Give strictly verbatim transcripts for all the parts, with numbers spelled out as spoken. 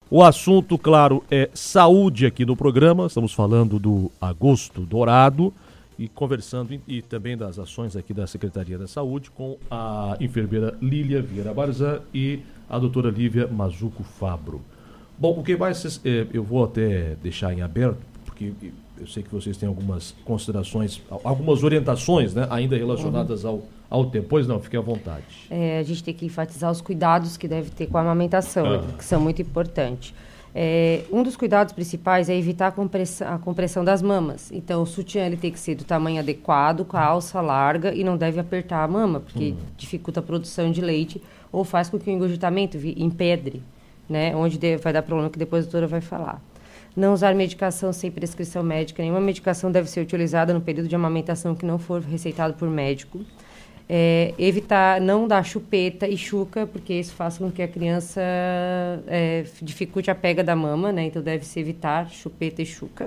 O assunto, claro, é saúde aqui no programa. Estamos falando do Agosto Dourado e conversando e também das ações aqui da Secretaria da Saúde com a enfermeira Lília Vieira Barzan e a doutora Lívia Mazzuco Fabro. Bom, o que mais eu vou até deixar em aberto, porque eu sei que vocês têm algumas considerações, algumas orientações, né, ainda relacionadas ao, ao tempo. Pois não, fique à vontade. É, a gente tem que enfatizar os cuidados que deve ter com a amamentação, ah. que são muito importantes. É, um dos cuidados principais é evitar a compressão, a compressão das mamas. Então, o sutiã ele tem que ser do tamanho adequado, com a alça larga e não deve apertar a mama, porque hum. dificulta a produção de leite ou faz com que o engurgitamento empedre, né, onde deve, vai dar problema que depois a doutora vai falar. Não usar medicação sem prescrição médica. Nenhuma medicação deve ser utilizada no período de amamentação que não for receitado por médico. É, evitar não dar chupeta e chuca, porque isso faz com que a criança é, dificulte a pega da mama, né? Então deve-se evitar chupeta e chuca.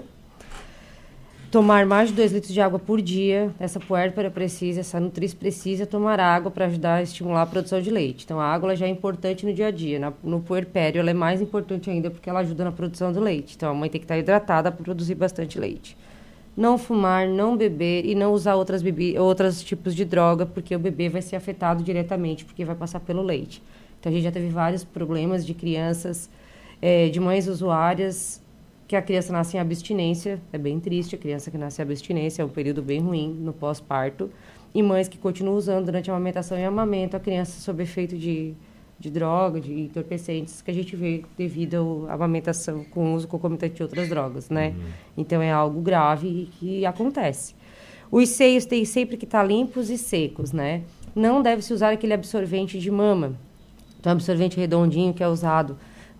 Tomar mais de dois litros de água por dia. Essa puérpera precisa, essa nutriz precisa tomar água para ajudar a estimular a produção de leite. Então, a água ela já é importante no dia a dia. Na, no puerpério, ela é mais importante ainda porque ela ajuda na produção do leite. Então, a mãe tem que estar hidratada para produzir bastante leite. Não fumar, não beber e não usar outras bebi- outros tipos de droga, porque o bebê vai ser afetado diretamente, porque vai passar pelo leite. Então, a gente já teve vários problemas de crianças, é, de mães usuárias, que a criança nasce em abstinência, é bem triste, a criança que nasce em abstinência é um período bem ruim no pós-parto, e mães que continuam usando durante a amamentação e amamento a criança sob efeito de, de droga, de entorpecentes, que a gente vê devido à amamentação com o uso concomitante de outras drogas, né? Uhum. Então é algo grave e que acontece. Os seios têm sempre que estar limpos e secos, né? Não deve-se usar aquele absorvente de mama, então absorvente redondinho que é usado.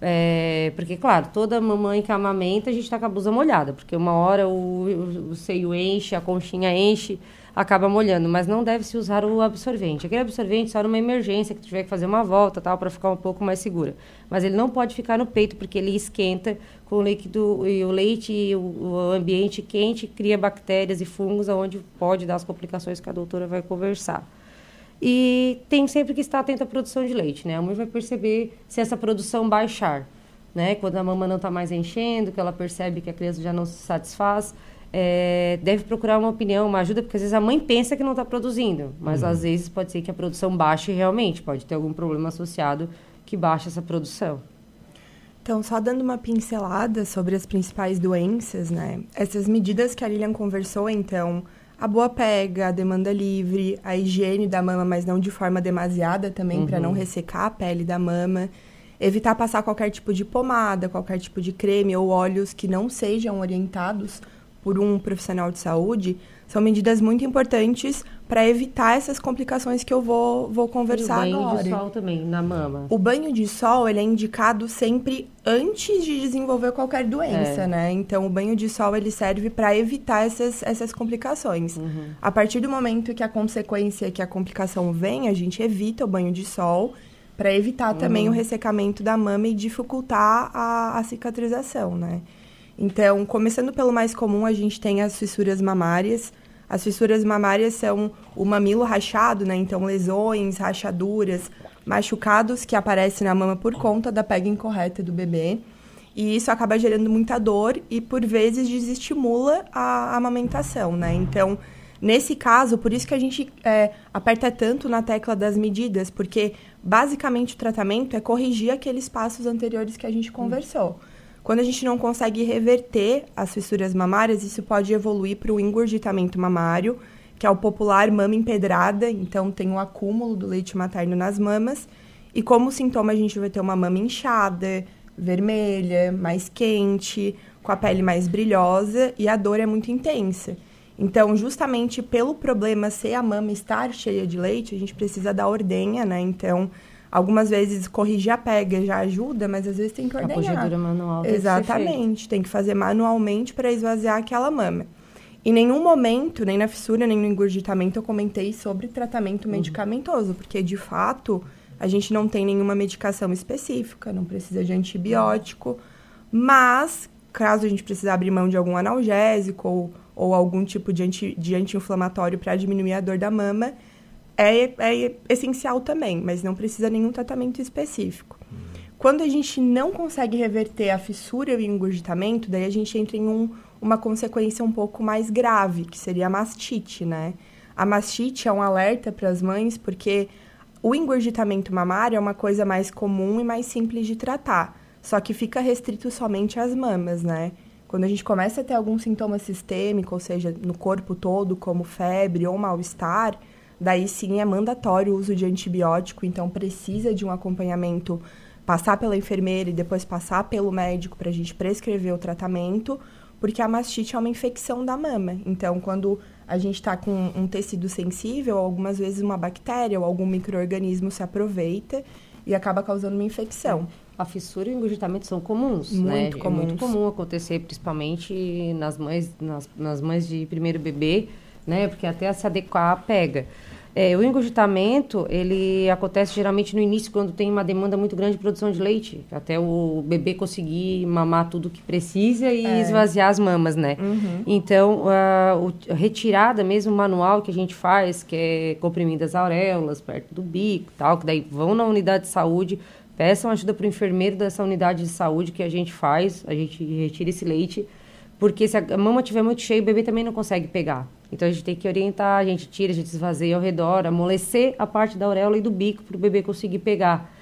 É, porque, claro, toda mamãe que amamenta, a gente está com a blusa molhada, porque uma hora o, o, o seio enche, a conchinha enche, acaba molhando, mas não deve-se usar o absorvente. Aquele absorvente só numa emergência, que tiver que fazer uma volta, tal, para ficar um pouco mais segura. Mas ele não pode ficar no peito, porque ele esquenta com o líquido, e o leite e o, o ambiente quente cria bactérias e fungos, onde pode dar as complicações que a doutora vai conversar. E tem sempre que estar atento à produção de leite, né? A mãe vai perceber se essa produção baixar, né? Quando a mama não está mais enchendo, que ela percebe que a criança já não se satisfaz, é, deve procurar uma opinião, uma ajuda, porque às vezes a mãe pensa que não está produzindo, mas uhum. às vezes pode ser que a produção baixe realmente, pode ter algum problema associado que baixe essa produção. Então, só dando uma pincelada sobre as principais doenças, né? Essas medidas que a Lilian conversou, então... A boa pega, a demanda livre, a higiene da mama, mas não de forma demasiada também, uhum. para não ressecar a pele da mama. Evitar passar qualquer tipo de pomada, qualquer tipo de creme ou óleos que não sejam orientados por um profissional de saúde. São medidas muito importantes para evitar essas complicações que eu vou, vou conversar agora. E o banho agora. de sol também, na mama. O banho de sol, ele é indicado sempre antes de desenvolver qualquer doença, é. né? Então, o banho de sol, ele serve para evitar essas, essas complicações. Uhum. A partir do momento que a consequência, que a complicação vem, a gente evita o banho de sol para evitar uhum. também o ressecamento da mama e dificultar a, a cicatrização, né? Então, começando pelo mais comum, a gente tem as fissuras mamárias. As fissuras mamárias são o mamilo rachado, né? Então, lesões, rachaduras, machucados que aparecem na mama por conta da pega incorreta do bebê. E isso acaba gerando muita dor e, por vezes, desestimula a amamentação, né? Então, nesse caso, por isso que a gente é, aperta tanto na tecla das medidas, porque, basicamente, o tratamento é corrigir aqueles passos anteriores que a gente conversou. Quando a gente não consegue reverter as fissuras mamárias, isso pode evoluir para o engurgitamento mamário, que é o popular mama empedrada, então tem o acúmulo do leite materno nas mamas, e como sintoma a gente vai ter uma mama inchada, vermelha, mais quente, com a pele mais brilhosa, e a dor é muito intensa. Então, justamente pelo problema ser a mama estar cheia de leite, a gente precisa da ordenha, né? Então... Algumas vezes corrigir a pega já ajuda, mas às vezes tem que ordenhar. A pogedura manual. Exatamente, tem que fazer manualmente para esvaziar aquela mama. Em nenhum momento, nem na fissura, nem no engurgitamento, eu comentei sobre tratamento medicamentoso, uhum. porque de fato a gente não tem nenhuma medicação específica, não precisa de antibiótico, mas caso a gente precise abrir mão de algum analgésico ou, ou algum tipo de, anti, de anti-inflamatório para diminuir a dor da mama, É, é essencial também, mas não precisa nenhum tratamento específico. Hum. Quando a gente não consegue reverter a fissura e o engurgitamento, daí a gente entra em um, uma consequência um pouco mais grave, que seria a mastite, né? A mastite é um alerta para as mães, porque o engurgitamento mamário é uma coisa mais comum e mais simples de tratar, só que fica restrito somente às mamas, né? Quando a gente começa a ter algum sintoma sistêmico, ou seja, no corpo todo, como febre ou mal-estar, daí sim é mandatório o uso de antibiótico, então precisa de um acompanhamento, passar pela enfermeira e depois passar pelo médico para a gente prescrever o tratamento, porque a mastite é uma infecção da mama. Então, quando a gente está com um tecido sensível, algumas vezes uma bactéria ou algum micro-organismo se aproveita e acaba causando uma infecção. A fissura e o engurgitamento são comuns, muito né? Comuns. É muito comum acontecer, principalmente nas mães, nas, nas mães de primeiro bebê, né? Porque até se adequar pega. É, o engurgitamento, ele acontece geralmente no início, quando tem uma demanda muito grande de produção de leite, até o bebê conseguir mamar tudo que precisa e é. esvaziar as mamas, né? Uhum. Então, a, a retirada mesmo manual que a gente faz, que é comprimindo as auréolas perto do bico e tal, que daí vão na unidade de saúde, peçam ajuda para o enfermeiro dessa unidade de saúde que a gente faz, a gente retira esse leite, porque se a mama estiver muito cheia, o bebê também não consegue pegar. Então, a gente tem que orientar, a gente tira, a gente esvazia ao redor, amolecer a parte da auréola e do bico para o bebê conseguir pegar.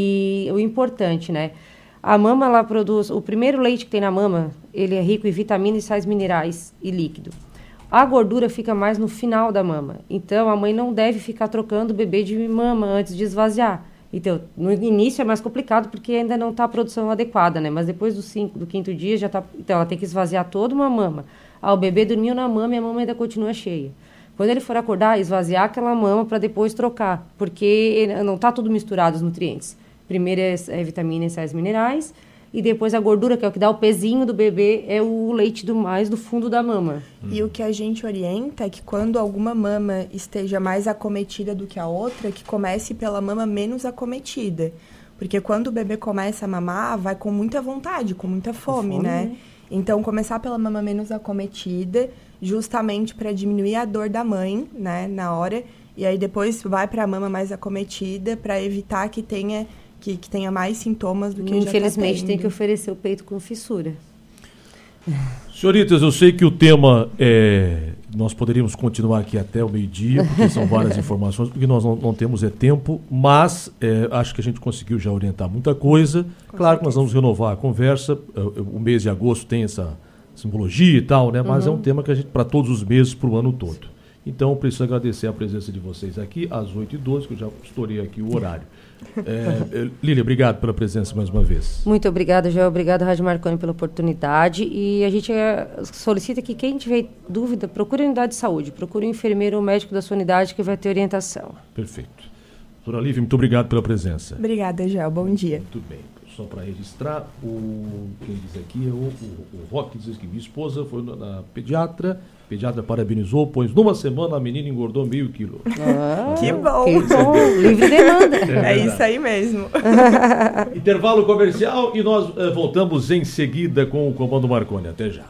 E o importante, né? A mama, ela produz... O primeiro leite que tem na mama, ele é rico em vitaminas e sais minerais e líquido. A gordura fica mais no final da mama. Então, a mãe não deve ficar trocando o bebê de mama antes de esvaziar. Então, no início é mais complicado porque ainda não está a produção adequada, né? Mas depois do, cinco, do quinto dia já está... Então, ela tem que esvaziar toda uma mama. Ah, o bebê dormiu na mama e a mama ainda continua cheia. Quando ele for acordar, esvaziar aquela mama para depois trocar, porque não está tudo misturado os nutrientes. Primeiro é, é vitamina e sais minerais, e depois a gordura, que é o que dá o pezinho do bebê, é o leite do mais do fundo da mama. E o que a gente orienta é que quando alguma mama esteja mais acometida do que a outra, que comece pela mama menos acometida. Porque quando o bebê começa a mamar, vai com muita vontade, com muita fome, fome né? né? Então, começar pela mama menos acometida, justamente para diminuir a dor da mãe, né, na hora. E aí, depois, vai para a mama mais acometida, para evitar que tenha, que, que tenha mais sintomas do que já está tendo. Infelizmente, tem que oferecer o peito com fissura. Senhoritas, eu sei que o tema é... Nós poderíamos continuar aqui até o meio-dia, porque são várias informações, porque nós não, não temos é tempo, mas é, acho que a gente conseguiu já orientar muita coisa. Com claro certeza. Que nós vamos renovar a conversa. O mês de agosto tem essa simbologia e tal, né? Mas uhum. é um tema que a gente, para todos os meses, para o ano todo. Então, preciso agradecer a presença de vocês aqui, às oito e doze, que eu já estourei aqui o horário. É, Lília, obrigado pela presença mais uma vez. Muito obrigada, Joel. Obrigado, Rádio Marconi, pela oportunidade. E a gente é, solicita que quem tiver dúvida, procure a unidade de saúde, procure o enfermeiro ou médico da sua unidade que vai ter orientação. Perfeito. Doutora Lívia, muito obrigado pela presença. Obrigada, Joel. Bom dia. Muito bem. Só para registrar, o, quem diz aqui é o, o, o Roque, diz que minha esposa foi na, na pediatra, pediatra parabenizou, pois numa semana a menina engordou meio quilo. Ah, que bom! Que bom, livre demanda. É, é isso aí mesmo. Intervalo comercial e nós uh, voltamos em seguida com o Comando Marconi. Até já.